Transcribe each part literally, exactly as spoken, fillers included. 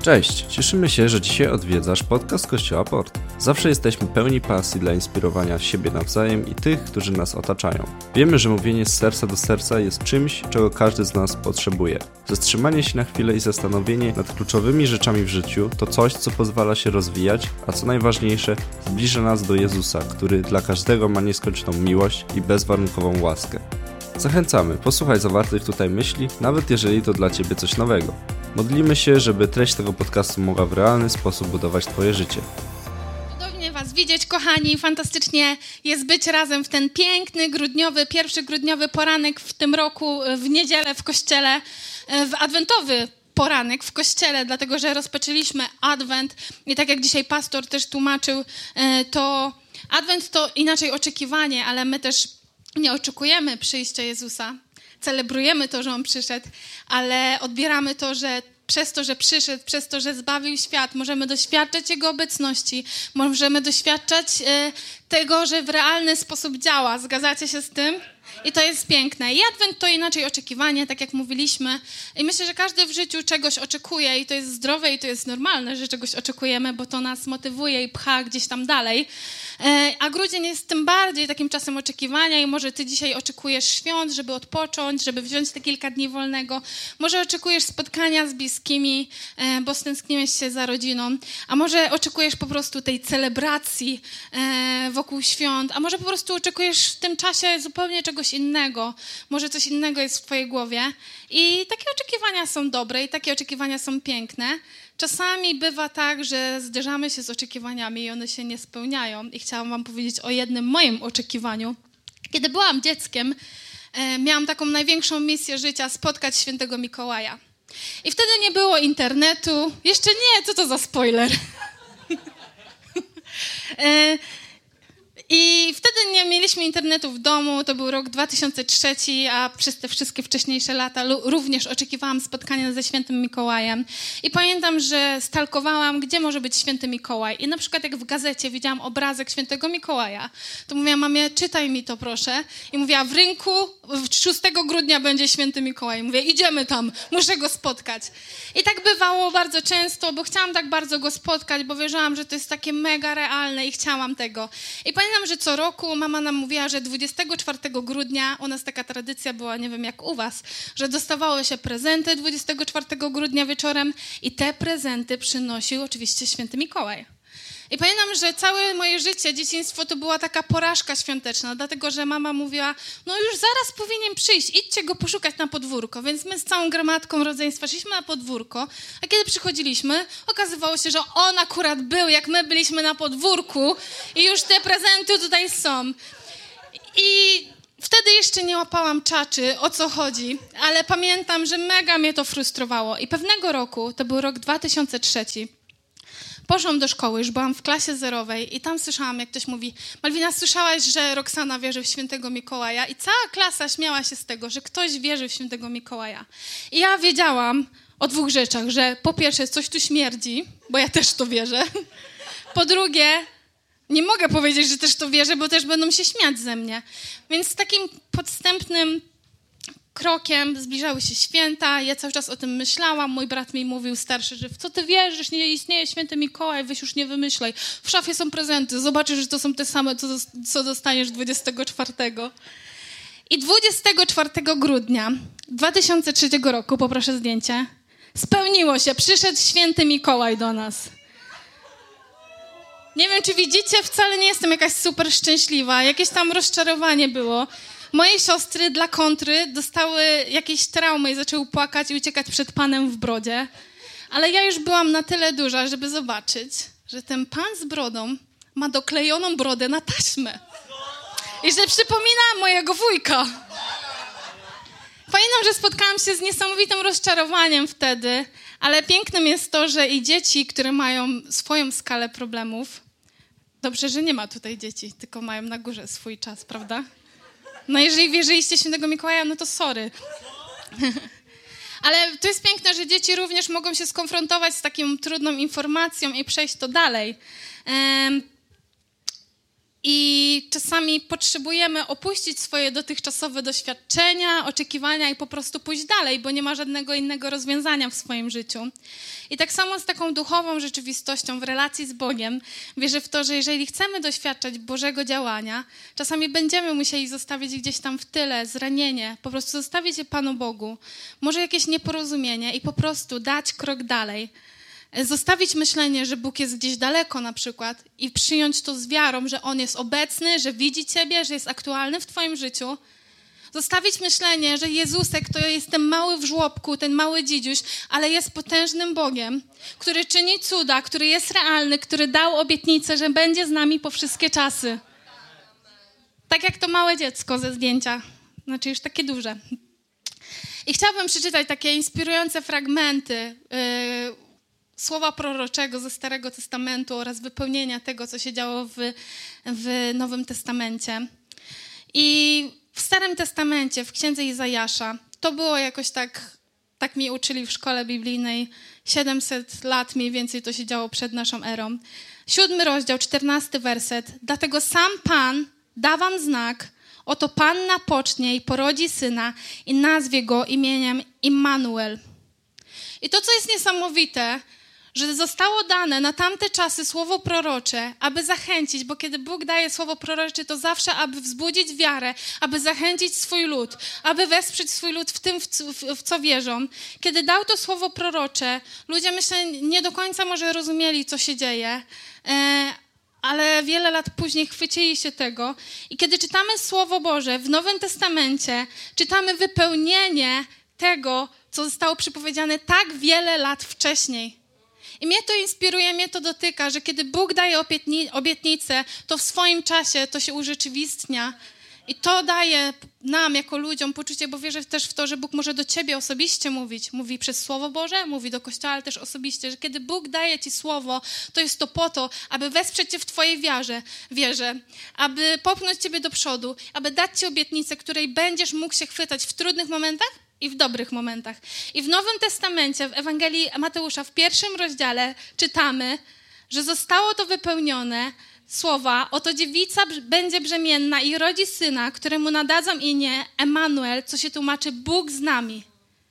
Cześć, cieszymy się, że dzisiaj odwiedzasz podcast Kościoła Port. Zawsze jesteśmy pełni pasji dla inspirowania siebie nawzajem i tych, którzy nas otaczają. Wiemy, że mówienie z serca do serca jest czymś, czego każdy z nas potrzebuje. Zatrzymanie się na chwilę i zastanowienie nad kluczowymi rzeczami w życiu to coś, co pozwala się rozwijać, a co najważniejsze, zbliża nas do Jezusa, który dla każdego ma nieskończoną miłość i bezwarunkową łaskę. Zachęcamy, posłuchaj zawartych tutaj myśli, nawet jeżeli to dla Ciebie coś nowego. Modlimy się, żeby treść tego podcastu mogła w realny sposób budować Twoje życie. Cudownie Was widzieć, kochani. Fantastycznie jest być razem w ten piękny, grudniowy, pierwszy grudniowy poranek w tym roku, w niedzielę w kościele, w adwentowy poranek w kościele, dlatego że rozpoczęliśmy adwent i tak jak dzisiaj pastor też tłumaczył, to adwent to inaczej oczekiwanie, ale my też nie oczekujemy przyjścia Jezusa. Celebrujemy to, że On przyszedł, ale odbieramy to, że przez to, że przyszedł, przez to, że zbawił świat, możemy doświadczać Jego obecności, możemy doświadczać e, tego, że w realny sposób działa. Zgadzacie się z tym? I to jest piękne. I adwent to inaczej oczekiwanie, tak jak mówiliśmy. I myślę, że każdy w życiu czegoś oczekuje i to jest zdrowe i to jest normalne, że czegoś oczekujemy, bo to nas motywuje i pcha gdzieś tam dalej. A grudzień jest tym bardziej takim czasem oczekiwania i może ty dzisiaj oczekujesz świąt, żeby odpocząć, żeby wziąć te kilka dni wolnego. Może oczekujesz spotkania z bliskimi, bo stęskniłeś się za rodziną. A może oczekujesz po prostu tej celebracji wokół świąt. A może po prostu oczekujesz w tym czasie zupełnie czegoś innego. Może coś innego jest w twojej głowie. I takie oczekiwania są dobre i takie oczekiwania są piękne. Czasami bywa tak, że zderzamy się z oczekiwaniami i one się nie spełniają. I chciałam wam powiedzieć o jednym moim oczekiwaniu. Kiedy byłam dzieckiem, e, miałam taką największą misję życia, spotkać świętego Mikołaja. I wtedy nie było internetu. Jeszcze nie, co to za spoiler? e, I wtedy nie mieliśmy internetu w domu, to był rok dwa tysiące trzeci, a przez te wszystkie wcześniejsze lata również oczekiwałam spotkania ze świętym Mikołajem. I pamiętam, że stalkowałam, gdzie może być święty Mikołaj. I na przykład jak w gazecie widziałam obrazek świętego Mikołaja, to mówiłam, mamie, czytaj mi to proszę. I mówiła, w rynku szóstego grudnia będzie święty Mikołaj. Mówię, idziemy tam, muszę go spotkać. I tak bywało bardzo często, bo chciałam tak bardzo go spotkać, bo wierzyłam, że to jest takie mega realne i chciałam tego. I pamiętam, że co roku mama nam mówiła, że dwudziestego czwartego grudnia, u nas taka tradycja była, nie wiem jak u was, że dostawało się prezenty dwudziestego czwartego grudnia wieczorem i te prezenty przynosił oczywiście święty Mikołaj. I pamiętam, że całe moje życie, dzieciństwo to była taka porażka świąteczna, dlatego że mama mówiła, no już zaraz powinien przyjść, idźcie go poszukać na podwórko. Więc my z całą gromadką rodzeństwa szliśmy na podwórko, a kiedy przychodziliśmy, okazywało się, że on akurat był, jak my byliśmy na podwórku i już te prezenty tutaj są. I wtedy jeszcze nie łapałam czaczy, o co chodzi, ale pamiętam, że mega mnie to frustrowało. I pewnego roku, to był rok dwa tysiące trzeci, poszłam do szkoły, już byłam w klasie zerowej i tam słyszałam, jak ktoś mówi, Malwina, słyszałaś, że Roxana wierzy w świętego Mikołaja? I cała klasa śmiała się z tego, że ktoś wierzy w świętego Mikołaja. I ja wiedziałam o dwóch rzeczach, że po pierwsze coś tu śmierdzi, bo ja też to wierzę. Po drugie, nie mogę powiedzieć, że też to wierzę, bo też będą się śmiać ze mnie. Więc takim podstępnym krokiem zbliżały się święta, ja cały czas o tym myślałam, mój brat mi mówił starszy, że w co ty wierzysz, nie istnieje święty Mikołaj, weź już nie wymyślaj, w szafie są prezenty, zobaczysz, że to są te same, co, co dostaniesz dwudziestego czwartego. I dwudziestego czwartego grudnia dwa tysiące trzeciego roku, poproszę zdjęcie, spełniło się, przyszedł święty Mikołaj do nas. Nie wiem, czy widzicie, wcale nie jestem jakaś super szczęśliwa, jakieś tam rozczarowanie było. Moje siostry dla kontry dostały jakieś traumy i zaczęły płakać i uciekać przed panem w brodzie. Ale ja już byłam na tyle duża, żeby zobaczyć, że ten pan z brodą ma doklejoną brodę na taśmę. I że przypomina mojego wujka. Pamiętam, że spotkałam się z niesamowitym rozczarowaniem wtedy, ale pięknym jest to, że i dzieci, które mają swoją skalę problemów, dobrze, że nie ma tutaj dzieci, tylko mają na górze swój czas, prawda? No jeżeli wierzyliście w świętego Mikołaja, no to sorry. Ale to jest piękne, że dzieci również mogą się skonfrontować z taką trudną informacją i przejść to dalej. Um, I czasami potrzebujemy opuścić swoje dotychczasowe doświadczenia, oczekiwania i po prostu pójść dalej, bo nie ma żadnego innego rozwiązania w swoim życiu. I tak samo z taką duchową rzeczywistością w relacji z Bogiem. Wierzę w to, że jeżeli chcemy doświadczać Bożego działania, czasami będziemy musieli zostawić gdzieś tam w tyle zranienie, po prostu zostawić je Panu Bogu, może jakieś nieporozumienie i po prostu dać krok dalej. Zostawić myślenie, że Bóg jest gdzieś daleko na przykład i przyjąć to z wiarą, że On jest obecny, że widzi Ciebie, że jest aktualny w Twoim życiu. Zostawić myślenie, że Jezusek to jest ten mały w żłobku, ten mały dzidziuś, ale jest potężnym Bogiem, który czyni cuda, który jest realny, który dał obietnicę, że będzie z nami po wszystkie czasy. Tak jak to małe dziecko ze zdjęcia, znaczy już takie duże. I chciałabym przeczytać takie inspirujące fragmenty yy, słowa proroczego ze Starego Testamentu oraz wypełnienia tego, co się działo w, w Nowym Testamencie. I w Starym Testamencie, w Księdze Izajasza, to było jakoś tak, tak mi uczyli w szkole biblijnej, siedemset lat mniej więcej to się działo przed naszą erą. Siódmy rozdział, czternasty werset. Dlatego sam Pan da wam znak, oto Panna pocznie i porodzi syna i nazwie go imieniem Immanuel. I to, co jest niesamowite, że zostało dane na tamte czasy słowo prorocze, aby zachęcić, bo kiedy Bóg daje słowo prorocze, to zawsze, aby wzbudzić wiarę, aby zachęcić swój lud, aby wesprzeć swój lud w tym, w co, w co wierzą. Kiedy dał to słowo prorocze, ludzie, myślę, nie do końca może rozumieli, co się dzieje, e, ale wiele lat później chwycili się tego. I kiedy czytamy Słowo Boże w Nowym Testamencie, czytamy wypełnienie tego, co zostało przypowiedziane tak wiele lat wcześniej. I mnie to inspiruje, mnie to dotyka, że kiedy Bóg daje obietnicę, to w swoim czasie to się urzeczywistnia. I to daje nam jako ludziom poczucie, bo wierzę też w to, że Bóg może do ciebie osobiście mówić. Mówi przez Słowo Boże, mówi do Kościoła, ale też osobiście, że kiedy Bóg daje ci Słowo, to jest to po to, aby wesprzeć cię w twojej wierze, wierze, aby popchnąć ciebie do przodu, aby dać ci obietnicę, której będziesz mógł się chwytać w trudnych momentach i w dobrych momentach. I w Nowym Testamencie, w Ewangelii Mateusza, w pierwszym rozdziale czytamy, że zostało to wypełnione słowa, oto dziewica będzie brzemienna i rodzi syna, któremu nadadzą imię Emmanuel, co się tłumaczy Bóg z nami.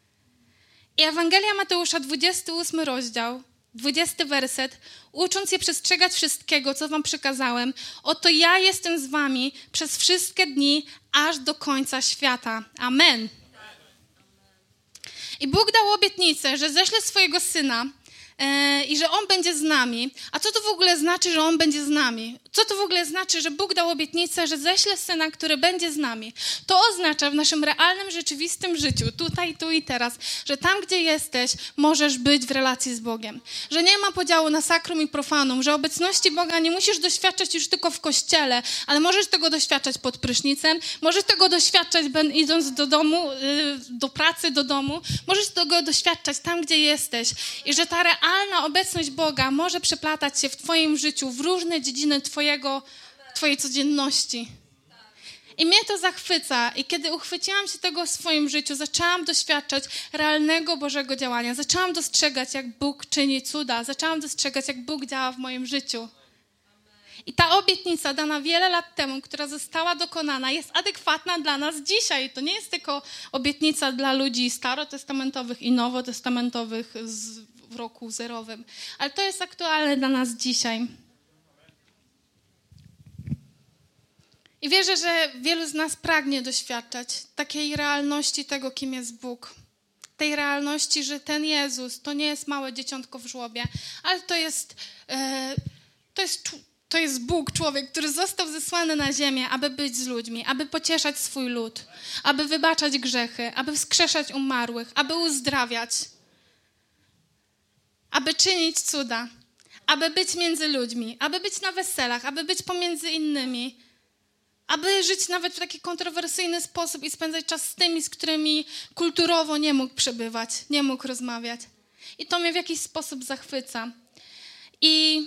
I Ewangelia Mateusza, dwudziesty ósmy rozdział, dwudziesty werset, ucząc je przestrzegać wszystkiego, co wam przykazałem, oto ja jestem z wami przez wszystkie dni, aż do końca świata. Amen. I Bóg dał obietnicę, że ześle swojego Syna e, i że On będzie z nami. A co to w ogóle znaczy, że On będzie z nami? Co to w ogóle znaczy, że Bóg dał obietnicę, że ześle Syna, który będzie z nami? To oznacza w naszym realnym, rzeczywistym życiu, tutaj, tu i teraz, że tam, gdzie jesteś, możesz być w relacji z Bogiem. Że nie ma podziału na sakrum i profanum, że obecności Boga nie musisz doświadczać już tylko w kościele, ale możesz tego doświadczać pod prysznicem, możesz tego doświadczać idąc do domu, do pracy, do domu, możesz tego doświadczać tam, gdzie jesteś. I że ta realna obecność Boga może przeplatać się w twoim życiu, w różne dziedziny twojego, twojej codzienności. I mnie to zachwyca. I kiedy uchwyciłam się tego w swoim życiu, zaczęłam doświadczać realnego Bożego działania. Zaczęłam dostrzegać, jak Bóg czyni cuda. Zaczęłam dostrzegać, jak Bóg działa w moim życiu. I ta obietnica dana wiele lat temu, która została dokonana, jest adekwatna dla nas dzisiaj. To nie jest tylko obietnica dla ludzi starotestamentowych i nowotestamentowych z, w roku zerowym, ale to jest aktualne dla nas dzisiaj. I wierzę, że wielu z nas pragnie doświadczać takiej realności tego, kim jest Bóg. Tej realności, że ten Jezus to nie jest małe dzieciątko w żłobie, ale to jest, e, to jest, to jest Bóg, człowiek, który został zesłany na ziemię, aby być z ludźmi, aby pocieszać swój lud, aby wybaczać grzechy, aby wskrzeszać umarłych, aby uzdrawiać, aby czynić cuda, aby być między ludźmi, aby być na weselach, aby być pomiędzy innymi, aby żyć nawet w taki kontrowersyjny sposób i spędzać czas z tymi, z którymi kulturowo nie mógł przebywać, nie mógł rozmawiać. I to mnie w jakiś sposób zachwyca. I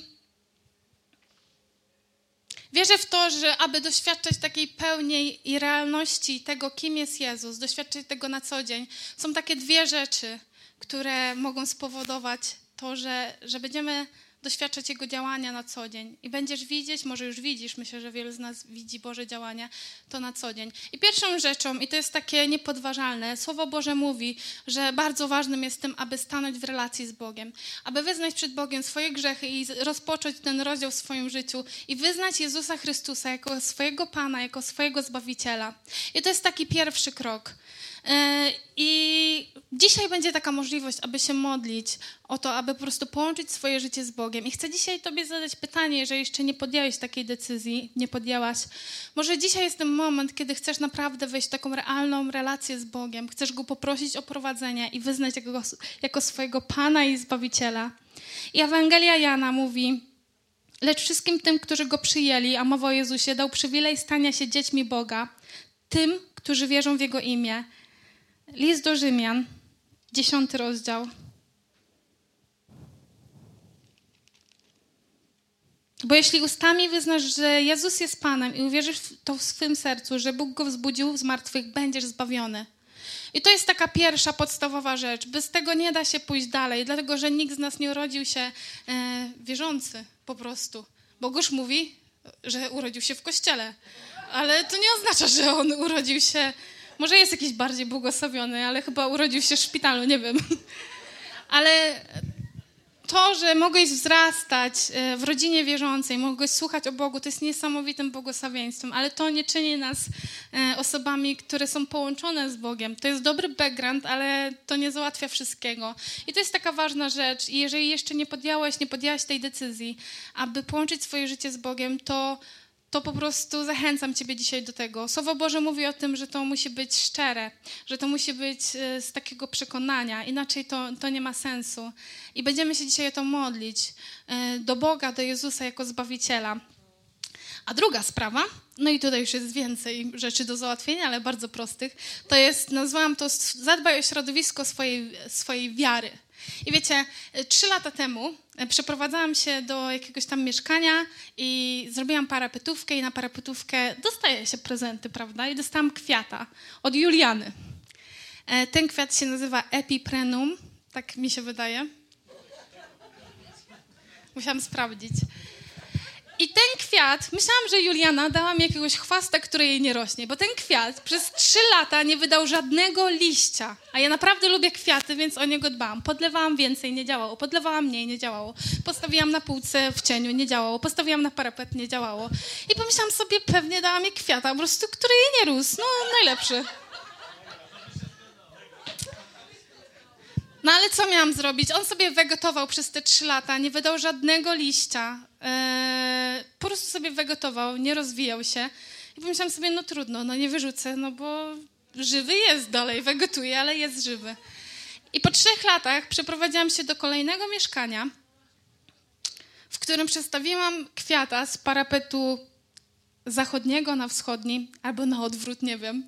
wierzę w to, że aby doświadczać takiej pełni i realności tego, kim jest Jezus, doświadczać tego na co dzień, są takie dwie rzeczy, które mogą spowodować to, że, że będziemy doświadczać Jego działania na co dzień. I będziesz widzieć, może już widzisz, myślę, że wielu z nas widzi Boże działania, to na co dzień. I pierwszą rzeczą, i to jest takie niepodważalne, Słowo Boże mówi, że bardzo ważnym jest tym, aby stanąć w relacji z Bogiem. Aby wyznać przed Bogiem swoje grzechy i rozpocząć ten rozdział w swoim życiu i wyznać Jezusa Chrystusa jako swojego Pana, jako swojego Zbawiciela. I to jest taki pierwszy krok. I dzisiaj będzie taka możliwość, aby się modlić o to, aby po prostu połączyć swoje życie z Bogiem. I chcę dzisiaj Tobie zadać pytanie, jeżeli jeszcze nie podjąłeś takiej decyzji, nie podjęłaś. Może dzisiaj jest ten moment, kiedy chcesz naprawdę wejść w taką realną relację z Bogiem. Chcesz Go poprosić o prowadzenie i wyznać Go jako swojego Pana i Zbawiciela. I Ewangelia Jana mówi: lecz wszystkim tym, którzy Go przyjęli, a mowa o Jezusie, dał przywilej stania się dziećmi Boga, tym, którzy wierzą w Jego imię. List do Rzymian, dziesiąty rozdział. Bo jeśli ustami wyznasz, że Jezus jest Panem i uwierzysz w to w swym sercu, że Bóg Go wzbudził z martwych, będziesz zbawiony. I to jest taka pierwsza, podstawowa rzecz. Bez tego nie da się pójść dalej, dlatego że nikt z nas nie urodził się e, wierzący po prostu. Bogusz mówi, że urodził się w kościele, ale to nie oznacza, że on urodził się... Może jest jakiś bardziej błogosławiony, ale chyba urodził się w szpitalu, nie wiem. Ale to, że mogłeś wzrastać w rodzinie wierzącej, mogłeś słuchać o Bogu, to jest niesamowitym błogosławieństwem, ale to nie czyni nas osobami, które są połączone z Bogiem. To jest dobry background, ale to nie załatwia wszystkiego. I to jest taka ważna rzecz. I jeżeli jeszcze nie podjęłaś, nie podjęłaś tej decyzji, aby połączyć swoje życie z Bogiem, to to po prostu zachęcam Ciebie dzisiaj do tego. Słowo Boże mówi o tym, że to musi być szczere, że to musi być z takiego przekonania, inaczej to, to nie ma sensu. I będziemy się dzisiaj o to modlić do Boga, do Jezusa jako Zbawiciela. A druga sprawa, no i tutaj już jest więcej rzeczy do załatwienia, ale bardzo prostych, to jest, nazwałam to zadbaj o środowisko swojej, swojej wiary. I wiecie, trzy lata temu przeprowadzałam się do jakiegoś tam mieszkania i zrobiłam parapetówkę i na parapetówkę dostaje się prezenty, prawda? I dostałam kwiata od Juliany. Ten kwiat się nazywa Epiprenum, tak mi się wydaje. Musiałam sprawdzić. I ten kwiat, myślałam, że Juliana dała mi jakiegoś chwasta, który jej nie rośnie, bo ten kwiat przez trzy lata nie wydał żadnego liścia. A ja naprawdę lubię kwiaty, więc o niego dbałam. Podlewałam więcej, nie działało. Podlewałam mniej, nie działało. Postawiłam na półce w cieniu, nie działało. Postawiłam na parapet, nie działało. I pomyślałam sobie, pewnie dała mi kwiata, po prostu, który jej nie rósł. No, najlepszy. No ale co miałam zrobić? On sobie wegetował przez te trzy lata, nie wydał żadnego liścia. Eee, po prostu sobie wegetował, nie rozwijał się. I pomyślałam sobie, no trudno, no nie wyrzucę, no bo żywy jest dalej, wegetuje, ale jest żywy. I po trzech latach przeprowadziłam się do kolejnego mieszkania, w którym przestawiłam kwiata z parapetu zachodniego na wschodni, albo na odwrót, nie wiem.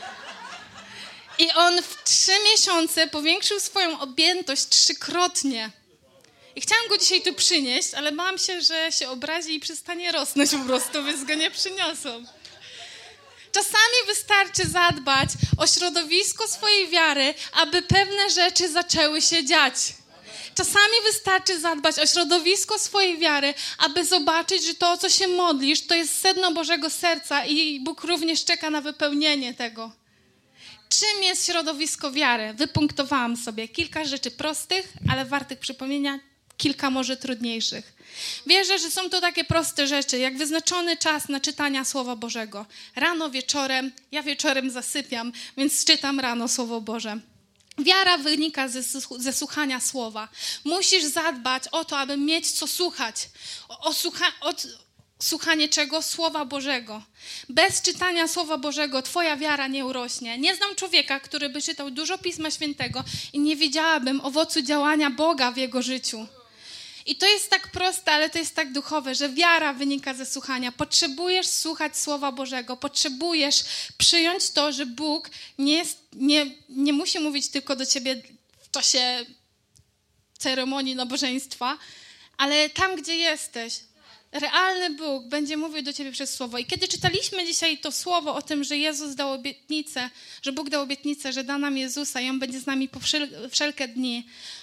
I on w trzy miesiące powiększył swoją objętość trzykrotnie. I chciałam go dzisiaj tu przynieść, ale bałam się, że się obrazi i przestanie rosnąć po prostu, więc go nie przyniosą. Czasami wystarczy zadbać o środowisko swojej wiary, aby pewne rzeczy zaczęły się dziać. Czasami wystarczy zadbać o środowisko swojej wiary, aby zobaczyć, że to, o co się modlisz, to jest sedno Bożego serca i Bóg również czeka na wypełnienie tego. Czym jest środowisko wiary? Wypunktowałam sobie kilka rzeczy prostych, ale wartych przypomnienia, kilka może trudniejszych. Wierzę, że są to takie proste rzeczy, jak wyznaczony czas na czytania Słowa Bożego. Rano, wieczorem, ja wieczorem zasypiam, więc czytam rano Słowo Boże. Wiara wynika ze, ze słuchania Słowa. Musisz zadbać o to, aby mieć co słuchać. O, o słucha, od, Słuchanie czego? Słowa Bożego. Bez czytania Słowa Bożego twoja wiara nie urośnie. Nie znam człowieka, który by czytał dużo Pisma Świętego i nie widziałabym owocu działania Boga w jego życiu. I to jest tak proste, ale to jest tak duchowe, że wiara wynika ze słuchania. Potrzebujesz słuchać Słowa Bożego. Potrzebujesz przyjąć to, że Bóg nie, jest, nie, nie musi mówić tylko do ciebie w czasie ceremonii nabożeństwa, ale tam, gdzie jesteś. Realny Bóg będzie mówił do ciebie przez Słowo. I kiedy czytaliśmy dzisiaj to Słowo o tym, że Jezus dał obietnicę, że Bóg dał obietnicę, że da nam Jezusa i On będzie z nami po wszel- wszelkie dni,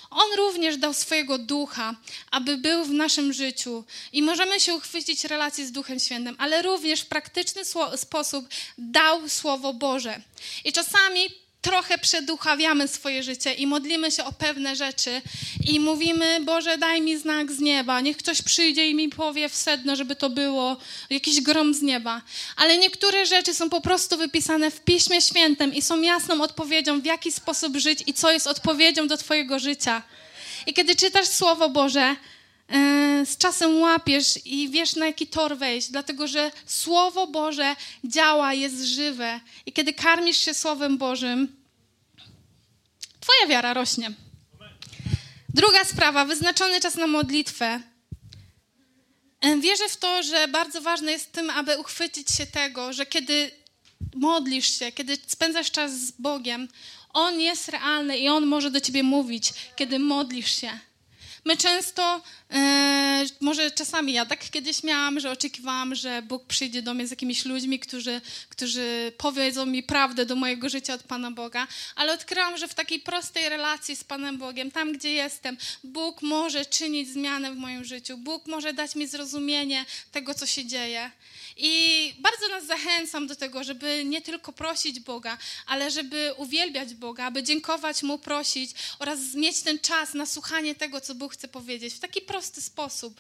On również dał swojego ducha, aby był w naszym życiu i możemy się uchwycić relacji z Duchem Świętym, ale również w praktyczny sposób dał Słowo Boże. I czasami trochę przeduchawiamy swoje życie i modlimy się o pewne rzeczy i mówimy: Boże, daj mi znak z nieba, niech ktoś przyjdzie i mi powie w sedno, żeby to było jakiś grom z nieba. Ale niektóre rzeczy są po prostu wypisane w Piśmie Świętym i są jasną odpowiedzią, w jaki sposób żyć i co jest odpowiedzią do twojego życia. I kiedy czytasz Słowo Boże, yy, z czasem łapiesz i wiesz, na jaki tor wejść, dlatego że Słowo Boże działa, jest żywe. I kiedy karmisz się Słowem Bożym, twoja wiara rośnie. Druga sprawa, wyznaczony czas na modlitwę. Wierzę w to, że bardzo ważne jest w tym, aby uchwycić się tego, że kiedy modlisz się, kiedy spędzasz czas z Bogiem, On jest realny i On może do ciebie mówić, kiedy modlisz się. My często, e, może czasami ja tak kiedyś miałam, że oczekiwałam, że Bóg przyjdzie do mnie z jakimiś ludźmi, którzy, którzy powiedzą mi prawdę do mojego życia od Pana Boga, ale odkryłam, że w takiej prostej relacji z Panem Bogiem, tam gdzie jestem, Bóg może czynić zmianę w moim życiu. Bóg może dać mi zrozumienie tego, co się dzieje. I bardzo nas zachęcam do tego, żeby nie tylko prosić Boga, ale żeby uwielbiać Boga, aby dziękować Mu, prosić oraz mieć ten czas na słuchanie tego, co Bóg chce powiedzieć w taki prosty sposób.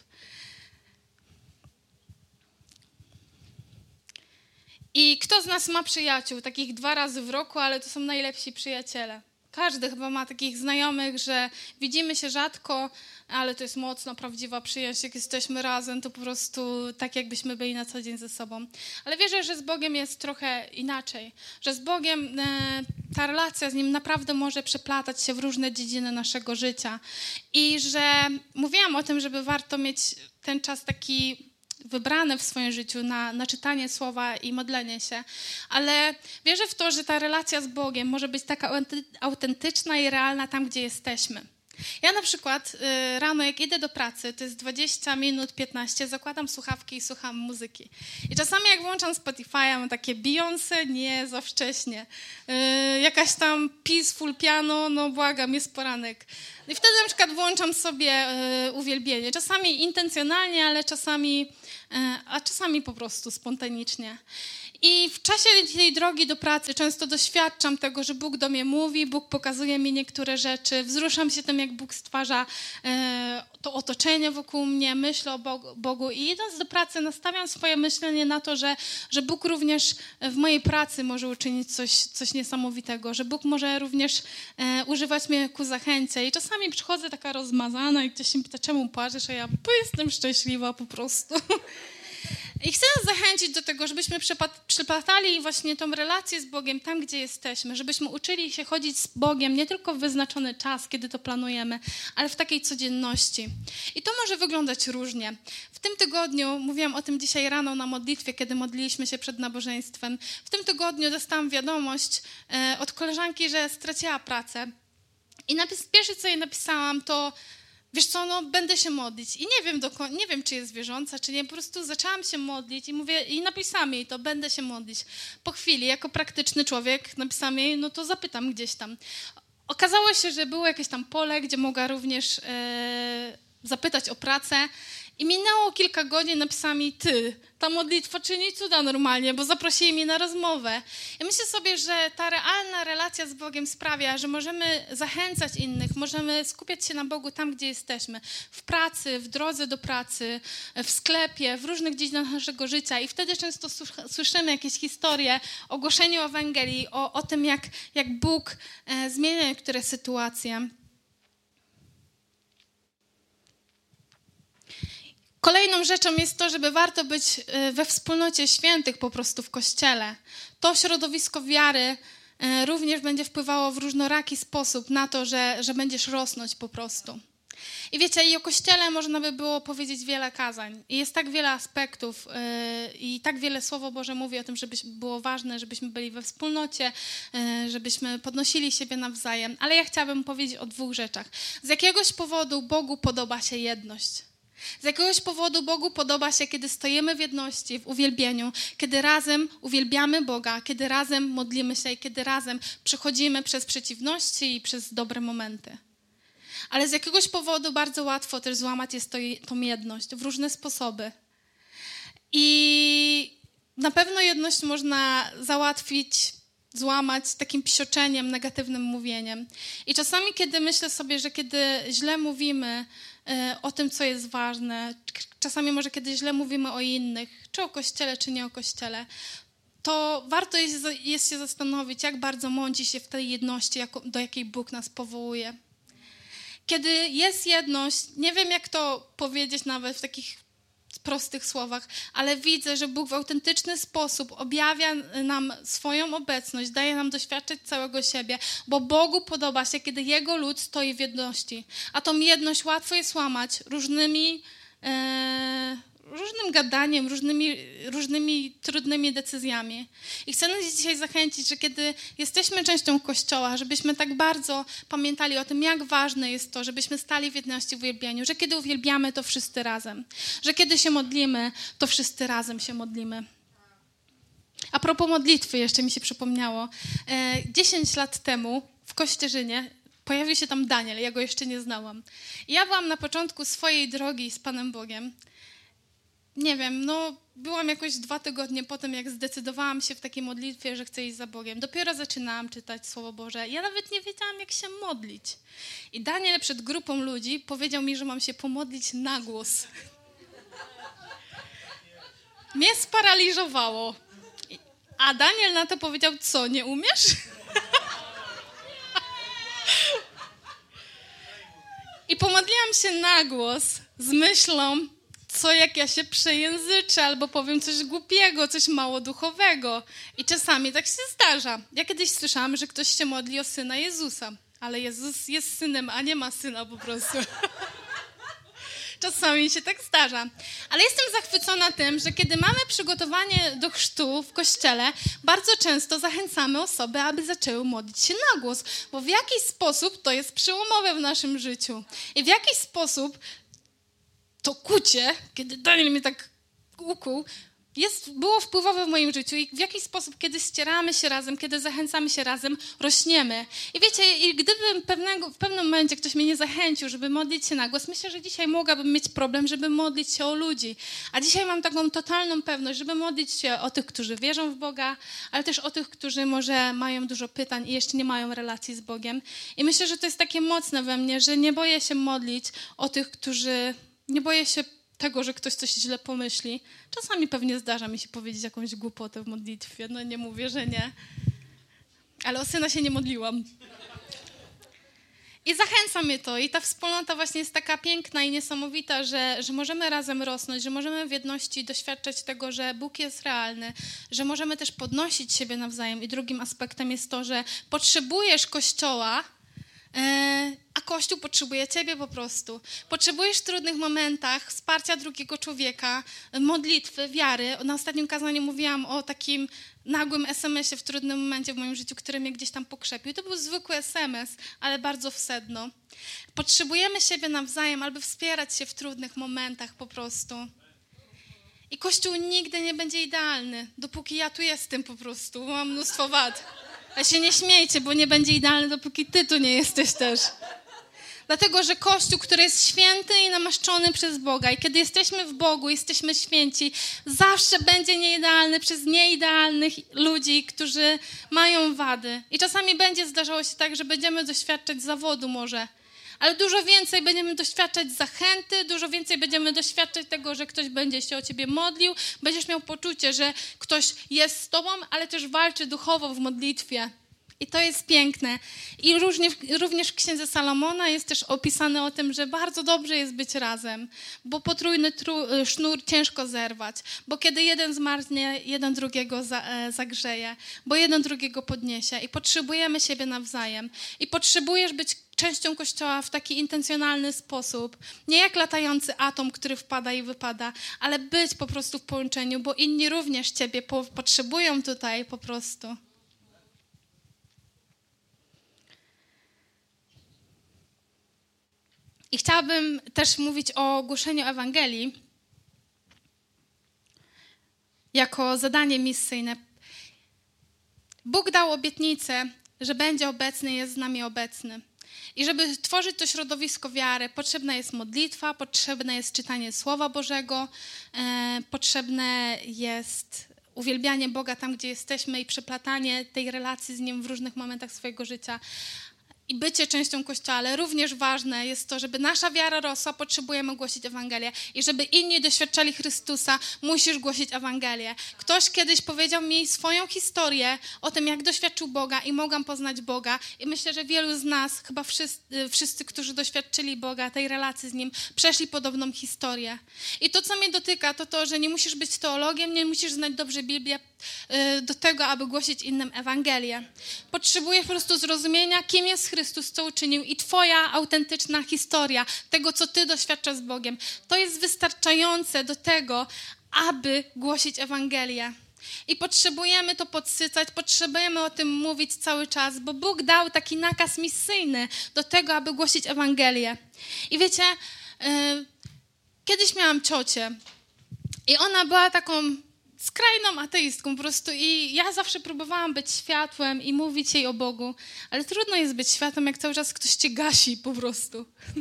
I kto z nas ma przyjaciół? Takich dwa razy w roku, ale to są najlepsi przyjaciele. Każdy chyba ma takich znajomych, że widzimy się rzadko, ale to jest mocno prawdziwa przyjaźń. Jak jesteśmy razem, to po prostu tak, jakbyśmy byli na co dzień ze sobą. Ale wierzę, że z Bogiem jest trochę inaczej. Że z Bogiem e, ta relacja z Nim naprawdę może przeplatać się w różne dziedziny naszego życia. I że mówiłam o tym, żeby warto mieć ten czas taki wybrane w swoim życiu na, na czytanie słowa i modlenie się, ale wierzę w to, że ta relacja z Bogiem może być taka autentyczna i realna tam, gdzie jesteśmy. Ja na przykład y, rano, jak idę do pracy, to jest dwadzieścia minut, piętnaście, zakładam słuchawki i słucham muzyki. I czasami jak włączam Spotify'a, mam takie Beyoncé, nie, za wcześnie. Y, jakaś tam peaceful piano, no błagam, jest poranek. I wtedy na przykład włączam sobie y, uwielbienie. Czasami intencjonalnie, ale czasami, y, a czasami po prostu spontanicznie. I w czasie tej drogi do pracy często doświadczam tego, że Bóg do mnie mówi, Bóg pokazuje mi niektóre rzeczy, wzruszam się tym, jak Bóg stwarza e, to otoczenie wokół mnie, myślę o Bogu, Bogu i idąc do pracy nastawiam swoje myślenie na to, że, że Bóg również w mojej pracy może uczynić coś, coś niesamowitego, że Bóg może również e, używać mnie ku zachęcie. I czasami przychodzę taka rozmazana i ktoś mi pyta, czemu płaczesz, a ja, bo jestem szczęśliwa po prostu. I chcę nas zachęcić do tego, żebyśmy przeplatali właśnie tą relację z Bogiem tam, gdzie jesteśmy, żebyśmy uczyli się chodzić z Bogiem nie tylko w wyznaczony czas, kiedy to planujemy, ale w takiej codzienności. I to może wyglądać różnie. W tym tygodniu, mówiłam o tym dzisiaj rano na modlitwie, kiedy modliliśmy się przed nabożeństwem, w tym tygodniu dostałam wiadomość e, od koleżanki, że straciła pracę. I napis, pierwsze, co jej napisałam, to wiesz co, no będę się modlić i nie wiem, dokąd, nie wiem, czy jest wierząca, czy nie, po prostu zaczęłam się modlić i mówię, i napisałam jej to, będę się modlić. Po chwili, jako praktyczny człowiek, napisałam jej, no to zapytam gdzieś tam. Okazało się, że było jakieś tam pole, gdzie mogła również e, zapytać o pracę i minęło kilka godzin, napisała mi, ty, ta modlitwa czyni cuda normalnie, bo zaprosili mnie na rozmowę. I myślę sobie, że ta realna relacja z Bogiem sprawia, że możemy zachęcać innych, możemy skupiać się na Bogu tam, gdzie jesteśmy. W pracy, w drodze do pracy, w sklepie, w różnych dziedzinach naszego życia. I wtedy często słyszymy jakieś historie o głoszeniu Ewangelii, o, o tym, jak, jak Bóg e, zmienia niektóre sytuacje. Kolejną rzeczą jest to, żeby warto być we wspólnocie świętych po prostu w Kościele. To środowisko wiary również będzie wpływało w różnoraki sposób na to, że, że będziesz rosnąć po prostu. I wiecie, i o Kościele można by było powiedzieć wiele kazań. I jest tak wiele aspektów yy, i tak wiele Słowo Boże mówi o tym, żeby było ważne, żebyśmy byli we wspólnocie, yy, żebyśmy podnosili siebie nawzajem. Ale ja chciałabym powiedzieć o dwóch rzeczach. Z jakiegoś powodu Bogu podoba się jedność. Z jakiegoś powodu Bogu podoba się, kiedy stoimy w jedności, w uwielbieniu, kiedy razem uwielbiamy Boga, kiedy razem modlimy się i kiedy razem przechodzimy przez przeciwności i przez dobre momenty. Ale z jakiegoś powodu bardzo łatwo też złamać jest to, tą jedność w różne sposoby. I na pewno jedność można załatwić, złamać takim psioczeniem, negatywnym mówieniem. I czasami, kiedy myślę sobie, że kiedy źle mówimy y, o tym, co jest ważne, czasami może kiedy źle mówimy o innych, czy o Kościele, czy nie o Kościele, to warto jest, jest się zastanowić, jak bardzo mąci się w tej jedności, jako, do jakiej Bóg nas powołuje. Kiedy jest jedność, nie wiem jak to powiedzieć nawet w takich prostych słowach, ale widzę, że Bóg w autentyczny sposób objawia nam swoją obecność, daje nam doświadczyć całego siebie, bo Bogu podoba się, kiedy Jego lud stoi w jedności. A tą jedność łatwo jest łamać różnymi, e, różnym gadaniem, różnymi, różnymi trudnymi decyzjami. I chcę nas dzisiaj zachęcić, że kiedy jesteśmy częścią Kościoła, żebyśmy tak bardzo pamiętali o tym, jak ważne jest to, żebyśmy stali w jedności w uwielbieniu, że kiedy uwielbiamy, to wszyscy razem, że kiedy się modlimy, to wszyscy razem się modlimy. A propos modlitwy, jeszcze mi się przypomniało, dziesięć lat temu w Kościerzynie pojawił się tam Daniel, ja go jeszcze nie znałam. I ja byłam na początku swojej drogi z Panem Bogiem. Nie wiem, no byłam jakoś dwa tygodnie po tym, jak zdecydowałam się w takiej modlitwie, że chcę iść za Bogiem. Dopiero zaczynałam czytać Słowo Boże. Ja nawet nie wiedziałam, jak się modlić. I Daniel przed grupą ludzi powiedział mi, że mam się pomodlić na głos. Mnie sparaliżowało. A Daniel na to powiedział, co, nie umiesz? I pomodliłam się na głos z myślą, co jak ja się przejęzyczę albo powiem coś głupiego, coś mało duchowego. I czasami tak się zdarza. Ja kiedyś słyszałam, że ktoś się modli o Syna Jezusa, ale Jezus jest Synem, a nie ma Syna po prostu. Czasami się tak zdarza. Ale jestem zachwycona tym, że kiedy mamy przygotowanie do chrztu w Kościele, bardzo często zachęcamy osoby, aby zaczęły modlić się na głos, bo w jakiś sposób to jest przełomowe w naszym życiu. I w jakiś sposób to kucie, kiedy Daniel mnie tak ukuł, jest, było wpływowe w moim życiu i w jakiś sposób, kiedy ścieramy się razem, kiedy zachęcamy się razem, rośniemy. I wiecie, i gdyby pewnego, w pewnym momencie ktoś mnie nie zachęcił, żeby modlić się na głos, myślę, że dzisiaj mogłabym mieć problem, żeby modlić się o ludzi. A dzisiaj mam taką totalną pewność, żeby modlić się o tych, którzy wierzą w Boga, ale też o tych, którzy może mają dużo pytań i jeszcze nie mają relacji z Bogiem. I myślę, że to jest takie mocne we mnie, że nie boję się modlić o tych, którzy... Nie boję się tego, że ktoś coś źle pomyśli. Czasami pewnie zdarza mi się powiedzieć jakąś głupotę w modlitwie. No nie mówię, że nie. Ale o Syna się nie modliłam. I zachęca mnie to. I ta wspólnota właśnie jest taka piękna i niesamowita, że, że możemy razem rosnąć, że możemy w jedności doświadczać tego, że Bóg jest realny, że możemy też podnosić siebie nawzajem. I drugim aspektem jest to, że potrzebujesz Kościoła, a Kościół potrzebuje ciebie po prostu. Potrzebujesz w trudnych momentach wsparcia drugiego człowieka, modlitwy, wiary. Na ostatnim kazaniu mówiłam o takim nagłym es em esie w trudnym momencie w moim życiu, który mnie gdzieś tam pokrzepił. To był zwykły es em es, ale bardzo w sedno. Potrzebujemy siebie nawzajem, aby wspierać się w trudnych momentach po prostu. I Kościół nigdy nie będzie idealny, dopóki ja tu jestem po prostu, bo mam mnóstwo wad. A się nie śmiejcie, bo nie będzie idealny, dopóki ty tu nie jesteś też. Dlatego, że Kościół, który jest święty i namaszczony przez Boga i kiedy jesteśmy w Bogu, jesteśmy święci, zawsze będzie nieidealny przez nieidealnych ludzi, którzy mają wady. I czasami będzie zdarzało się tak, że będziemy doświadczać zawodu może, ale dużo więcej będziemy doświadczać zachęty, dużo więcej będziemy doświadczać tego, że ktoś będzie się o ciebie modlił, będziesz miał poczucie, że ktoś jest z tobą, ale też walczy duchowo w modlitwie. I to jest piękne. I również, również w Księdze Salomona jest też opisane o tym, że bardzo dobrze jest być razem, bo potrójny tru, sznur ciężko zerwać, bo kiedy jeden zmarznie, jeden drugiego za, e, zagrzeje, bo jeden drugiego podniesie i potrzebujemy siebie nawzajem. I potrzebujesz być częścią Kościoła w taki intencjonalny sposób, nie jak latający atom, który wpada i wypada, ale być po prostu w połączeniu, bo inni również ciebie po, potrzebują tutaj po prostu. I chciałabym też mówić o głoszeniu Ewangelii jako zadanie misyjne. Bóg dał obietnicę, że będzie obecny, jest z nami obecny. I żeby tworzyć to środowisko wiary, potrzebna jest modlitwa, potrzebne jest czytanie Słowa Bożego, e, potrzebne jest uwielbianie Boga tam, gdzie jesteśmy i przeplatanie tej relacji z Nim w różnych momentach swojego życia. I bycie częścią Kościoła, ale również ważne jest to, żeby nasza wiara rosła, potrzebujemy głosić Ewangelię. I żeby inni doświadczali Chrystusa, musisz głosić Ewangelię. Ktoś kiedyś powiedział mi swoją historię o tym, jak doświadczył Boga i mogłam poznać Boga. I myślę, że wielu z nas, chyba wszyscy, wszyscy, którzy doświadczyli Boga, tej relacji z Nim, przeszli podobną historię. I to, co mnie dotyka, to to, że nie musisz być teologiem, nie musisz znać dobrze Biblię do tego, aby głosić innym Ewangelię. Potrzebujesz po prostu zrozumienia, kim jest Chrystus, co uczynił i twoja autentyczna historia tego, co ty doświadczasz z Bogiem. To jest wystarczające do tego, aby głosić Ewangelię. I potrzebujemy to podsycać, potrzebujemy o tym mówić cały czas, bo Bóg dał taki nakaz misyjny do tego, aby głosić Ewangelię. I wiecie, yy, kiedyś miałam ciocię i ona była taką skrajną ateistką po prostu i ja zawsze próbowałam być światłem i mówić jej o Bogu, ale trudno jest być światłem, jak cały czas ktoś cię gasi po prostu.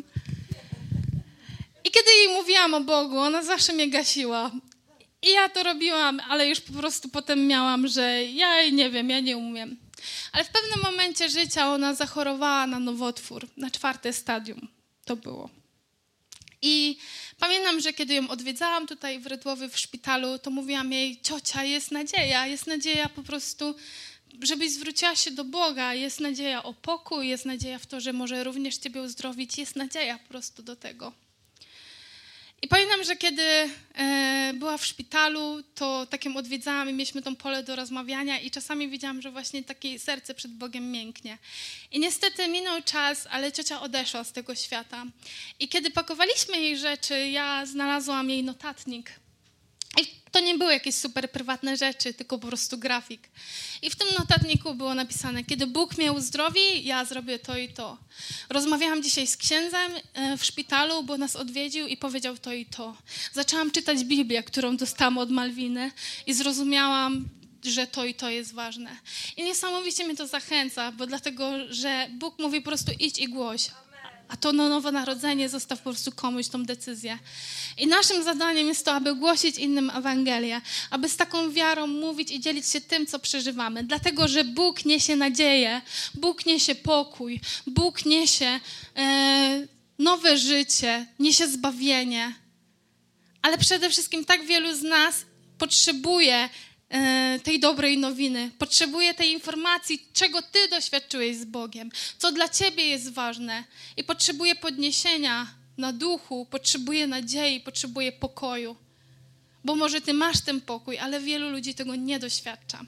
I kiedy jej mówiłam o Bogu, ona zawsze mnie gasiła. I ja to robiłam, ale już po prostu potem miałam, że ja nie wiem, ja nie umiem. Ale w pewnym momencie życia ona zachorowała na nowotwór, na czwarte stadium to było. I pamiętam, że kiedy ją odwiedzałam tutaj w Rydłowie w szpitalu, to mówiłam jej: ciocia, jest nadzieja, jest nadzieja po prostu, żebyś zwróciła się do Boga, jest nadzieja o pokój, jest nadzieja w to, że może również ciebie uzdrowić, jest nadzieja po prostu do tego. I pamiętam, że kiedy e, była w szpitalu, to tak ją odwiedzałam i mieliśmy tą pole do rozmawiania i czasami widziałam, że właśnie takie serce przed Bogiem mięknie. I niestety minął czas, ale ciocia odeszła z tego świata. I kiedy pakowaliśmy jej rzeczy, ja znalazłam jej notatnik. I to nie były jakieś super prywatne rzeczy, tylko po prostu grafik. I w tym notatniku było napisane: kiedy Bóg mnie uzdrowi, ja zrobię to i to. Rozmawiałam dzisiaj z księdzem w szpitalu, bo nas odwiedził i powiedział to i to. Zaczęłam czytać Biblię, którą dostałam od Malwiny i zrozumiałam, że to i to jest ważne. I niesamowicie mnie to zachęca, bo dlatego, że Bóg mówi po prostu: idź i głoś. A to na nowonarodzenie zostaw po prostu komuś tą decyzję. I naszym zadaniem jest to, aby głosić innym Ewangelię, aby z taką wiarą mówić i dzielić się tym, co przeżywamy. Dlatego, że Bóg niesie nadzieję, Bóg niesie pokój, Bóg niesie e, nowe życie, niesie zbawienie. Ale przede wszystkim tak wielu z nas potrzebuje tej dobrej nowiny. Potrzebuję tej informacji, czego ty doświadczyłeś z Bogiem, co dla ciebie jest ważne. I potrzebuję podniesienia na duchu, potrzebuję nadziei, potrzebuję pokoju. Bo może ty masz ten pokój, ale wielu ludzi tego nie doświadcza.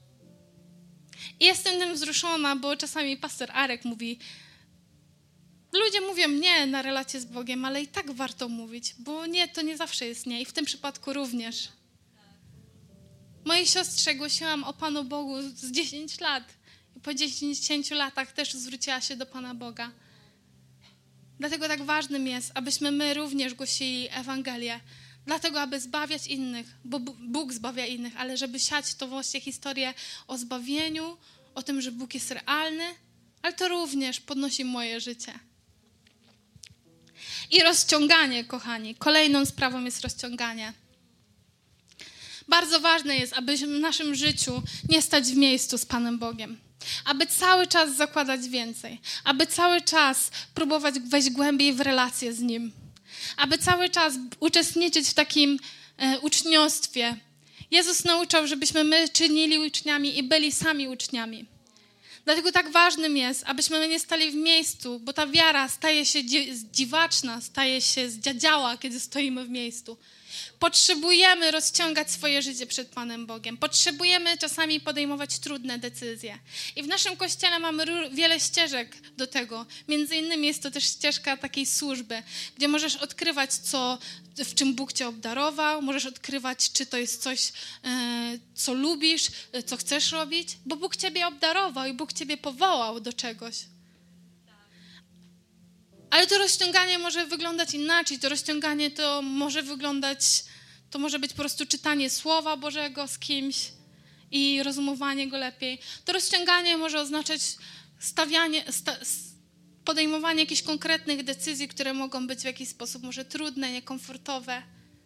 I jestem tym wzruszona, bo czasami pastor Arek mówi: ludzie mówią nie na relację z Bogiem, ale i tak warto mówić, bo nie, to nie zawsze jest nie. I w tym przypadku również. Mojej siostrze głosiłam o Panu Bogu z dziesięć lat i po dziesięciu latach też zwróciła się do Pana Boga. Dlatego tak ważnym jest, abyśmy my również głosili Ewangelię. Dlatego, aby zbawiać innych, bo Bóg zbawia innych, ale żeby siać to właśnie historię o zbawieniu, o tym, że Bóg jest realny, ale to również podnosi moje życie. I rozciąganie, kochani. Kolejną sprawą jest rozciąganie. Bardzo ważne jest, aby w naszym życiu nie stać w miejscu z Panem Bogiem. Aby cały czas zakładać więcej. Aby cały czas próbować wejść głębiej w relację z Nim. Aby cały czas uczestniczyć w takim e, uczniostwie. Jezus nauczał, żebyśmy my czynili uczniami i byli sami uczniami. Dlatego tak ważnym jest, abyśmy nie stali w miejscu, bo ta wiara staje się dziwaczna, staje się zdziadziała, kiedy stoimy w miejscu. Potrzebujemy rozciągać swoje życie przed Panem Bogiem. Potrzebujemy czasami podejmować trudne decyzje. I w naszym Kościele mamy wiele ścieżek do tego. Między innymi jest to też ścieżka takiej służby, gdzie możesz odkrywać, co, w czym Bóg cię obdarował. Możesz odkrywać, czy to jest coś, co lubisz, co chcesz robić. Bo Bóg ciebie obdarował i Bóg ciebie powołał do czegoś. Ale to rozciąganie może wyglądać inaczej. To rozciąganie to może wyglądać, to może być po prostu czytanie Słowa Bożego z kimś i rozumowanie go lepiej. To rozciąganie może oznaczać stawianie, sta, podejmowanie jakichś konkretnych decyzji, które mogą być w jakiś sposób może trudne, niekomfortowe.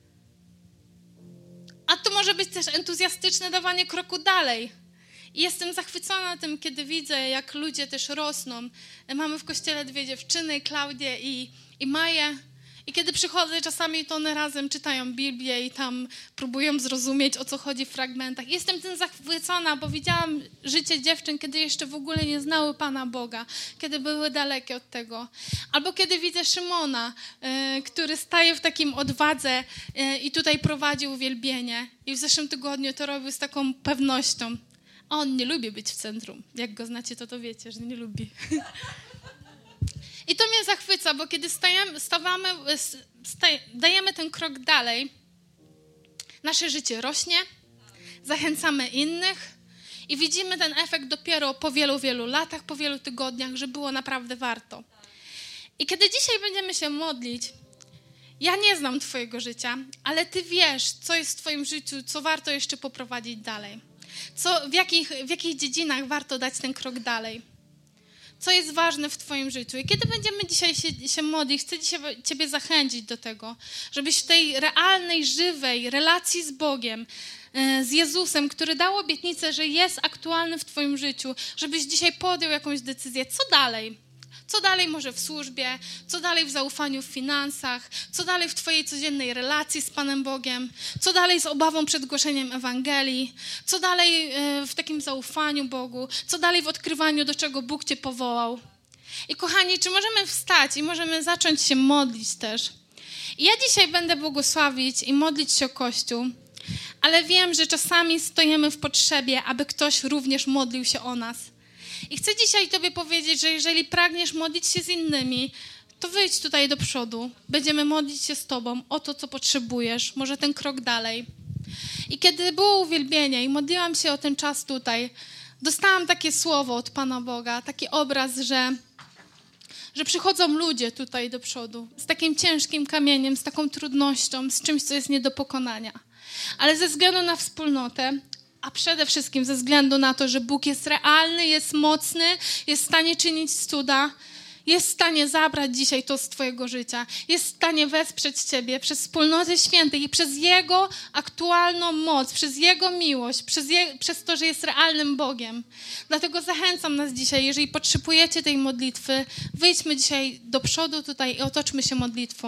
A to może być też entuzjastyczne dawanie kroku dalej. I jestem zachwycona tym, kiedy widzę, jak ludzie też rosną. Mamy w kościele dwie dziewczyny, Klaudię i, i Maję. I kiedy przychodzę, czasami to one razem czytają Biblię i tam próbują zrozumieć, o co chodzi w fragmentach. I jestem tym zachwycona, bo widziałam życie dziewczyn, kiedy jeszcze w ogóle nie znały Pana Boga, kiedy były dalekie od tego. Albo kiedy widzę Szymona, y, który staje w takim odwadze y, i tutaj prowadzi uwielbienie. I w zeszłym tygodniu to robił z taką pewnością. A on nie lubi być w centrum. Jak go znacie, to to wiecie, że nie lubi. I to mnie zachwyca, bo kiedy stajemy, stawamy, staj, dajemy ten krok dalej, nasze życie rośnie, zachęcamy innych i widzimy ten efekt dopiero po wielu, wielu latach, po wielu tygodniach, że było naprawdę warto. I kiedy dzisiaj będziemy się modlić, ja nie znam twojego życia, ale ty wiesz, co jest w twoim życiu, co warto jeszcze poprowadzić dalej. Co, w, jakich, w jakich dziedzinach warto dać ten krok dalej. Co jest ważne w twoim życiu. I kiedy będziemy dzisiaj się, się modlić, chcę dzisiaj ciebie zachęcić do tego, żebyś w tej realnej, żywej relacji z Bogiem, z Jezusem, który dał obietnicę, że jest aktualny w twoim życiu, żebyś dzisiaj podjął jakąś decyzję. Co dalej? Co dalej może w służbie? Co dalej w zaufaniu w finansach? Co dalej w twojej codziennej relacji z Panem Bogiem? Co dalej z obawą przed głoszeniem Ewangelii? Co dalej w takim zaufaniu Bogu? Co dalej w odkrywaniu, do czego Bóg cię powołał? I kochani, czy możemy wstać i możemy zacząć się modlić też? I ja dzisiaj będę błogosławić i modlić się o Kościół, ale wiem, że czasami stoimy w potrzebie, aby ktoś również modlił się o nas. I chcę dzisiaj tobie powiedzieć, że jeżeli pragniesz modlić się z innymi, to wyjdź tutaj do przodu. Będziemy modlić się z tobą o to, co potrzebujesz. Może ten krok dalej. I kiedy było uwielbienie i modliłam się o ten czas tutaj, dostałam takie słowo od Pana Boga, taki obraz, że, że przychodzą ludzie tutaj do przodu z takim ciężkim kamieniem, z taką trudnością, z czymś, co jest nie do pokonania. Ale ze względu na wspólnotę, a przede wszystkim ze względu na to, że Bóg jest realny, jest mocny, jest w stanie czynić cuda, jest w stanie zabrać dzisiaj to z twojego życia, jest w stanie wesprzeć ciebie przez wspólnotę świętych i przez Jego aktualną moc, przez Jego miłość, przez, je, przez to, że jest realnym Bogiem. Dlatego zachęcam nas dzisiaj, jeżeli potrzebujecie tej modlitwy, wyjdźmy dzisiaj do przodu tutaj i otoczmy się modlitwą.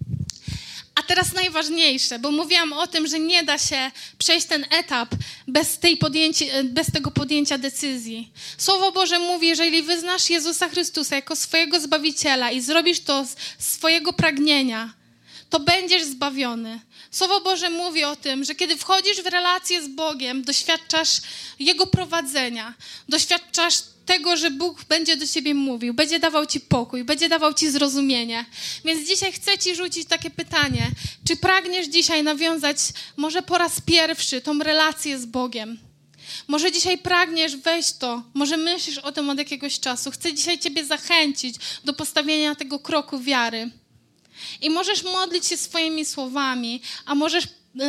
A teraz najważniejsze, bo mówiłam o tym, że nie da się przejść ten etap bez, tej podjęci, bez tego podjęcia decyzji. Słowo Boże mówi, jeżeli wyznasz Jezusa Chrystusa jako swojego Zbawiciela i zrobisz to z swojego pragnienia, to będziesz zbawiony. Słowo Boże mówi o tym, że kiedy wchodzisz w relację z Bogiem, doświadczasz Jego prowadzenia, doświadczasz tego, że Bóg będzie do ciebie mówił, będzie dawał ci pokój, będzie dawał ci zrozumienie. Więc dzisiaj chcę ci rzucić takie pytanie, czy pragniesz dzisiaj nawiązać może po raz pierwszy tą relację z Bogiem? Może dzisiaj pragniesz wejść to, może myślisz o tym od jakiegoś czasu. Chcę dzisiaj ciebie zachęcić do postawienia tego kroku wiary. I możesz modlić się swoimi słowami, a możesz yy,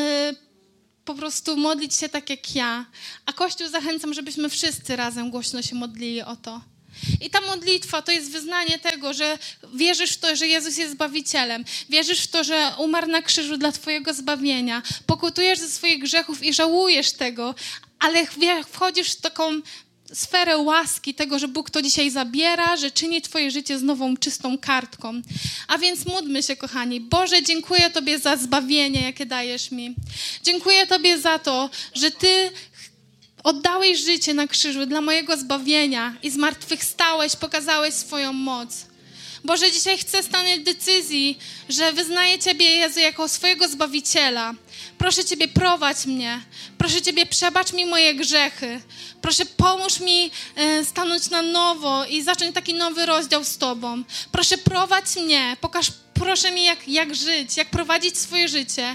po prostu modlić się tak jak ja. A Kościół zachęcam, żebyśmy wszyscy razem głośno się modlili o to. I ta modlitwa to jest wyznanie tego, że wierzysz w to, że Jezus jest Zbawicielem. Wierzysz w to, że umarł na krzyżu dla twojego zbawienia. Pokutujesz ze swoich grzechów i żałujesz tego, ale wchodzisz w taką sferę łaski tego, że Bóg to dzisiaj zabiera, że czyni twoje życie z nową, czystą kartką. A więc módlmy się, kochani. Boże, dziękuję Tobie za zbawienie, jakie dajesz mi. Dziękuję Tobie za to, że Ty oddałeś życie na krzyżu dla mojego zbawienia i zmartwychwstałeś, pokazałeś swoją moc. Boże, dzisiaj chcę stanąć w decyzji, że wyznaję Ciebie, Jezu, jako swojego Zbawiciela. Proszę Ciebie, prowadź mnie. Proszę Ciebie, przebacz mi moje grzechy. Proszę, pomóż mi e, stanąć na nowo i zacząć taki nowy rozdział z Tobą. Proszę, prowadź mnie. Pokaż, proszę mi, jak, jak żyć, jak prowadzić swoje życie.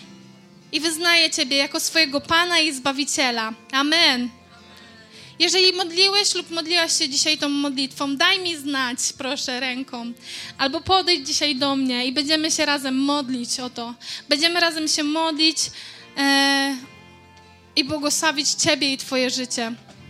I wyznaję Ciebie jako swojego Pana i Zbawiciela. Amen. Jeżeli modliłeś lub modliłaś się dzisiaj tą modlitwą, daj mi znać, proszę, ręką. Albo podejdź dzisiaj do mnie i będziemy się razem modlić o to. Będziemy razem się modlić e, i błogosławić Ciebie i Twoje życie.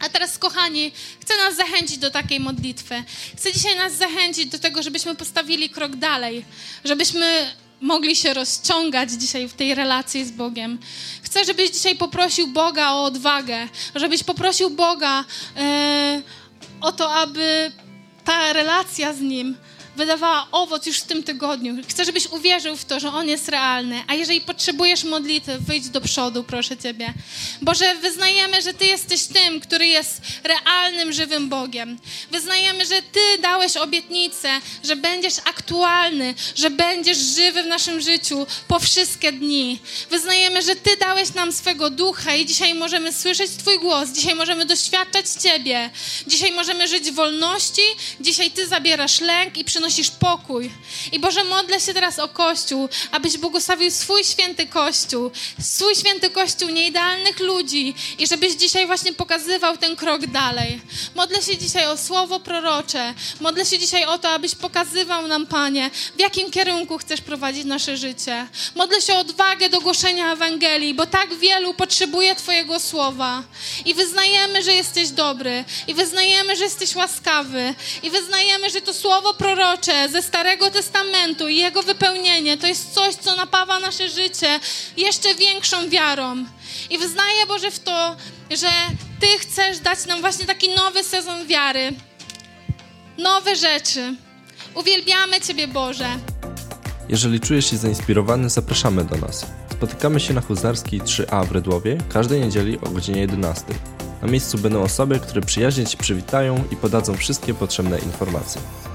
A teraz, kochani, chcę nas zachęcić do takiej modlitwy. Chcę dzisiaj nas zachęcić do tego, żebyśmy postawili krok dalej, żebyśmy mogli się rozciągać dzisiaj w tej relacji z Bogiem. Chcę, żebyś dzisiaj poprosił Boga o odwagę, żebyś poprosił Boga e, o to, aby ta relacja z Nim wydawała owoc już w tym tygodniu. Chcę, żebyś uwierzył w to, że On jest realny. A jeżeli potrzebujesz modlitwy, wyjdź do przodu, proszę Ciebie. Boże, wyznajemy, że Ty jesteś tym, który jest realnym, żywym Bogiem. Wyznajemy, że Ty dałeś obietnicę, że będziesz aktualny, że będziesz żywy w naszym życiu po wszystkie dni. Wyznajemy, że Ty dałeś nam swego ducha i dzisiaj możemy słyszeć Twój głos, dzisiaj możemy doświadczać Ciebie. Dzisiaj możemy żyć w wolności, dzisiaj Ty zabierasz lęk i przynosisz Przynosisz pokój. I Boże, modlę się teraz o Kościół, abyś błogosławił swój święty Kościół, swój święty Kościół nieidealnych ludzi i żebyś dzisiaj właśnie pokazywał ten krok dalej. Modlę się dzisiaj o słowo prorocze. Modlę się dzisiaj o to, abyś pokazywał nam, Panie, w jakim kierunku chcesz prowadzić nasze życie. Modlę się o odwagę do głoszenia Ewangelii, bo tak wielu potrzebuje Twojego słowa. I wyznajemy, że jesteś dobry. I wyznajemy, że jesteś łaskawy. I wyznajemy, że to słowo prorocze ze Starego Testamentu i jego wypełnienie to jest coś, co napawa nasze życie jeszcze większą wiarą. I wyznaję, Boże, w to, że Ty chcesz dać nam właśnie taki nowy sezon wiary. Nowe rzeczy. Uwielbiamy Ciebie, Boże. Jeżeli czujesz się zainspirowany, zapraszamy do nas. Spotykamy się na Huzarskiej trzy A w Redłowie każdej niedzieli o godzinie jedenastej. Na miejscu będą osoby, które przyjaźnie Cię przywitają i podadzą wszystkie potrzebne informacje.